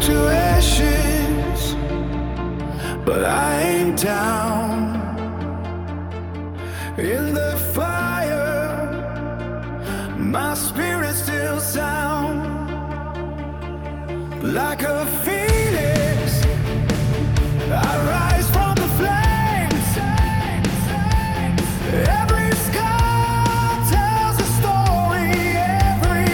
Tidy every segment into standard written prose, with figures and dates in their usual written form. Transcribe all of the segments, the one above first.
to ashes, but I ain't down. In the fire, my spirit's still sound. Like a phoenix, I rise from the flames. Every scar tells a story, every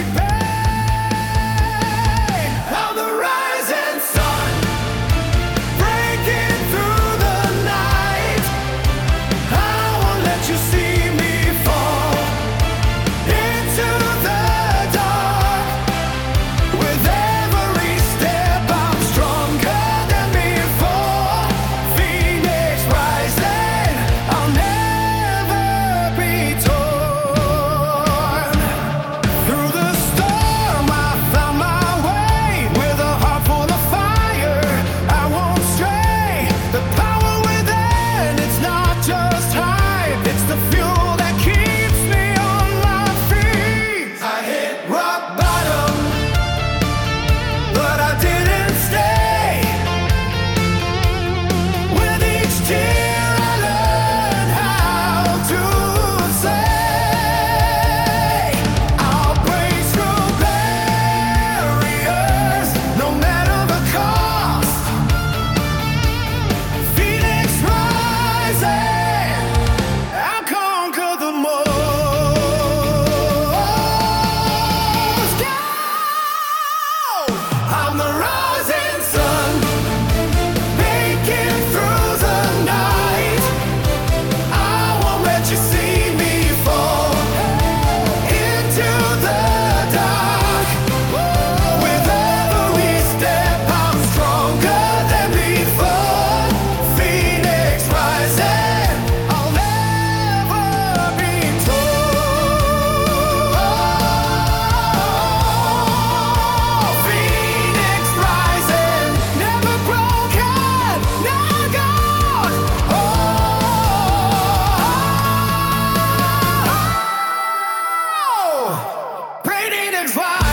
pain. I'm the rising sun, breaking through the night. I won't let you see me fall into the dark. With every step I'm stronger than before. Phoenix rising, I'll never be torn. Through the storm I found my way. With a heart full of fire, I won't stray. The power within, it's not just hype. It's the fuel that keeps me on my feet. I hit rock bottom, but I didn't stay. With each tear I learned how to say, I'll break through barriers, no matter the cost. Phoenix rising, I'll conquer the most. Go! I'm the rising sun, breaking through the night. I won't let you see me fall into the dark. With every step I'm stronger than before. Phoenix rising, I'll never be torn. Phoenix rising, never broken, never gone. Oh, Phoenix rising.